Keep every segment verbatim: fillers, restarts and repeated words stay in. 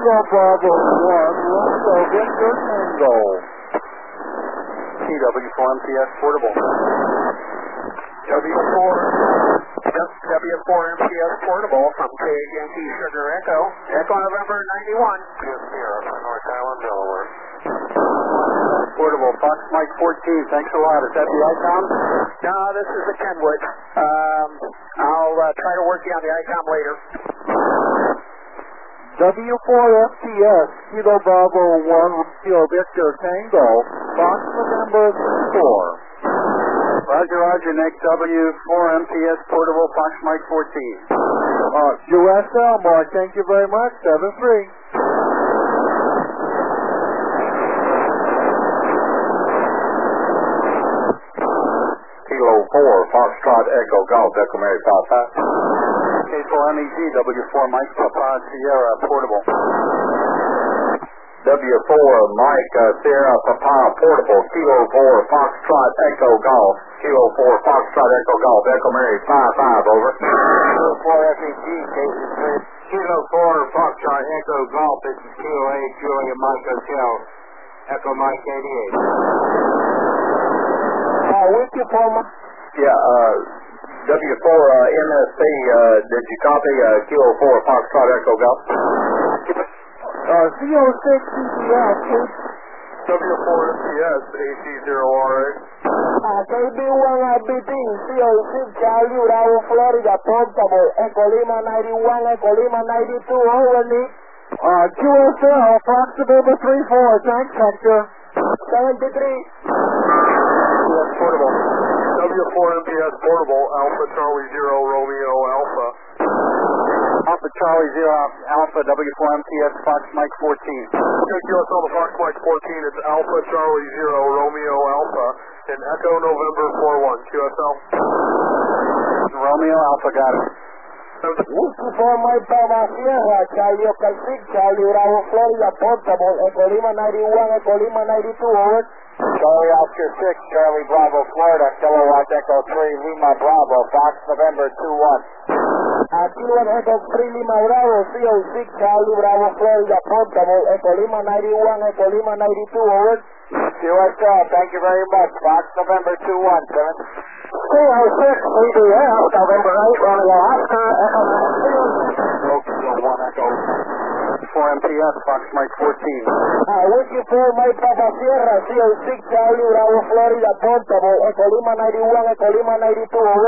Kilo Bravo one, Romeo Victor Tango. T W four M T S portable. W four, W four M T S portable from K Yankee Sugar Echo, Echo November ninety-one. Yes, Sierra from North Island, Delaware. Portable, Fox Mike fourteen, thanks a lot. Is that the ICOM? No, this is the Kenwood. Um, I'll uh, try to work you on the ICOM later. W four F T S, Kilo Bravo one, Romeo Victor Tango, Fox November four. Roger, Roger, next W four M T S portable, Fox Mike fourteen. Uh, U S L, Mark, thank you very much, seven three. Kilo four, Foxtrot Echo Golf, Echo Mary five five. K four M E G, W four Mike Papa Sierra portable. W four Mike uh, Sierra Papa portable, Kilo four Foxtrot Echo Golf, Kilo four Foxtrot Echo Golf, Echo Mary five five, over. Kilo four F E G, Casey three. Kilo four Foxtrot Echo Golf, this is Kilo eight, Julia Mike Hotel, Echo Mike eighty-eight. Uh, Wiki for my... Yeah, uh, W four uh, M S C, uh, did you copy uh, Kilo four Foxtrot Echo Golf? Uh, C O six C B S, W four M T S, A C zero R A. uh, K B one I B T, C O six Charlie, Bravo, Florida, portable, Echo Lima ninety-one, Echo Lima ninety-two, over Nick. Uh, Q S L, Fox November three four, thanks, Hector. seventy-three. Yes, portable. W four M T S portable, Alpha Charlie Zero Romeo Alpha. Alpha Charlie Zero Alpha W four M T S Fox Mike fourteen. Okay, Q S L to Fox Mike fourteen, it's Alpha Charlie Zero Romeo Alpha and Echo November four one. Q S L. Romeo Alpha, got it. Wiki for my Papa Sierra, Charlie Oscar six, Charlie Bravo, Florida, portable, Echo Lima ninety-one, Echo Lima ninety-two, over. Charlie Oscar six, Charlie Bravo, Florida, Kilowatt Echo three, Lima Bravo, Fox November two one. Uh, Kilowatt Echo three, Lima Bravo, C O six, Charlie Bravo, Florida, portable, Echo Lima ninety-one, Echo Lima ninety-two, over. Q S L, thank you very much. Fox November two one, seven. C O six, C B S, November eight, Romeo Oscar, Echo one Echo. four M T S, Fox Mike fourteen. Uh, Wiki for my Papa Sierra, C O six, Charlie Bravo, Florida, portable, Echo Lima ninety-one, Echo Lima ninety-two, over.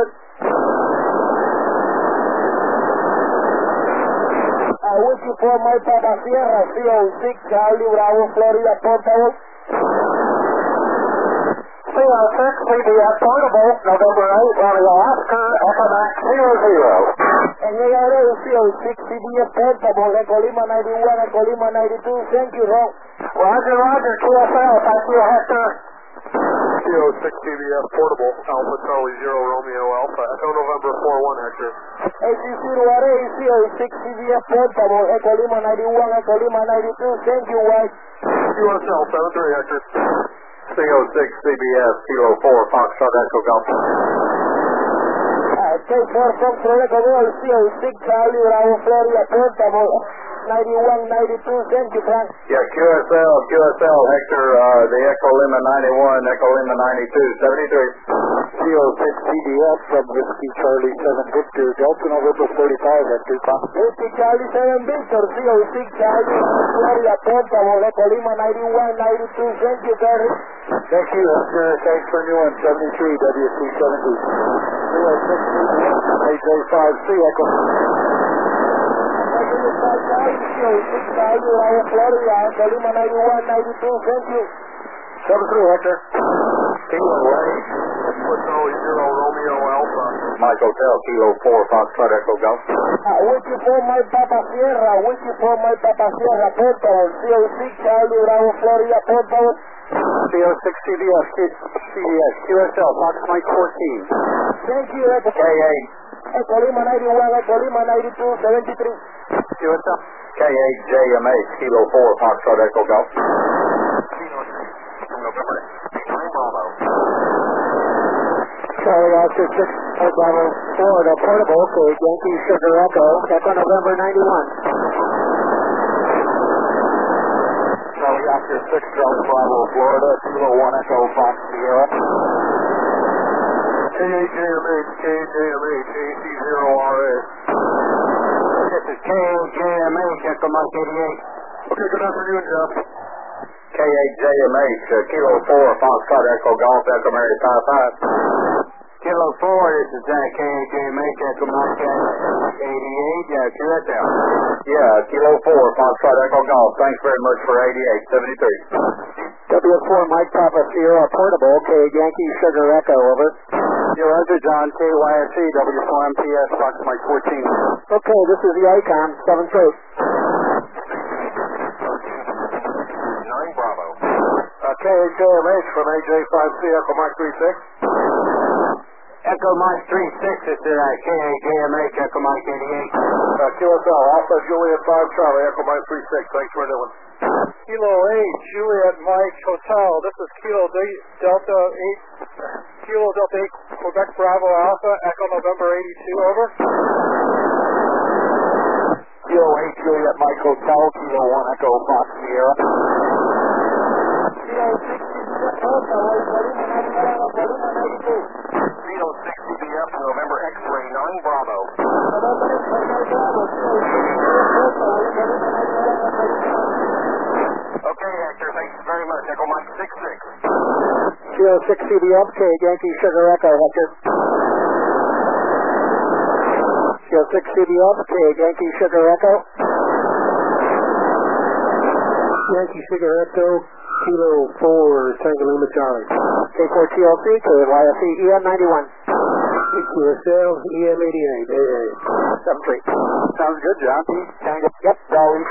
Uh, Wiki for my Papa Sierra, C O six, Charlie Bravo, Florida, portable. C O six, C B S portable, November eight, Romeo Oscar, Echo Max zero zero. And A R A, C O six, C B S portable, Echo Lima ninety-one, Echo Lima ninety-two, thank you, Rob. Roger, Roger, Q S L, thank you, Hector. C O six, C B S portable, Alpha Charlie Zero Romeo Alpha, Echo November four one, Hector. A C zero R A, C O six, C B S portable, Echo Lima ninety-one, Echo Lima ninety-two, thank you, White. Q S L, seven three, Hector. C O six C B S, Kilo four Foxtrot Echo Golf. Uh, K four Fox Echo Golf, C O six, Charlie Bravo, Florida, portable, ninety-one, ninety-two, thank you, Frank. Yeah, Q S L, Q S L, Hector, uh, the Echo Lima ninety-one, Echo Lima ninety-two, seventy-three. C O six C B S from Whiskey Charlie seven Victor, Delta November forty-five, Hector. Whiskey Charlie seven Victor, C O six, Charlie, Florida, portable, Echo Lima ninety-one, ninety-two, thank you, Terry. Thank you, Hector. Thanks for new one, seventy-three, W C seventy. C O six C B S, A J five C, Echo. C O six, Charlie Bravo, Florida, Echo Lima ninety-one, ninety-two, thank you. seven three, Hector. Kilo eight, Charlie Zero Romeo Alpha. Mike Hotel, Kilo four Foxtrot Echo Golf. Uh, Wiki for my Papa Sierra, Wiki for my Papa Sierra, portable, C O six, Charlie Bravo, Florida, portable. C O six C B S, C B S, Q S L, Fox Mike fourteen. Thank you, Echo. K eight. Echo Lima ninety-one, Echo Lima ninety-two, seventy-three. Q S L. K eight J M H, Kilo four Foxtrot Echo Golf. Charlie Oscar six, Bravo, Florida, portable, okay, Yankee Sugar Echo, Echo November ninety-one. Hector six Charlie Bravo, Florida, Kilo one Echo Fox Sierra. K A J M H, K A J M H, A C zero R A. This is K A J M H, Echo Mike eighty-eight. Okay, good afternoon, Jeff. K A J M H, uh, Kilo four, Foxtrot Echo Golf, Echo Mary five five. Kilo four, this is uh, K A J M H, Echo Mike eighty-eight, uh, Curacao. Yeah, Kilo four, Foxtrot Echo Golf, thanks very much for eighty-eight, seventy-three. W four Mike Papa Sierra Portable, K Yankee Sugar Echo, over. Your answer, John, K Y S E, W four M T S, Fox Mike fourteen. Okay, this is the Icon, seven three. nine Bravo. Uh, K A J M H from A J five C, Echo Mike three six. Echo Mike three six, this is uh, K A J M H, Echo Mike eighty-eight. Uh, Q S L, Alpha Juliet five Charlie, Echo Mike three six, thanks for doing. Kilo eight, Juliet Mike Hotel, this is Kilo D- Delta eight, Kilo Delta eight, Quebec Bravo Alpha, Echo November eighty-two, over. Kilo eight Juliet Mike Hotel, Kilo one Echo Fox Sierra. Kilo six Zero six C B F, November X-ray nine Bravo. Okay, Hector, thanks very much. Echo Mike six six. Kilo six C B F, K Yankee Sugar Echo, Hector. Kilo six C B F, K Yankee Sugar Echo. Yankee Sugar Echo, Kilo four, Tango Lima Charlie. K four T L C, K Y S E, E M ninety-one. Q S L, E M eighty-eight, A A. seven three. Sounds good, John. Tango, yep, Dolly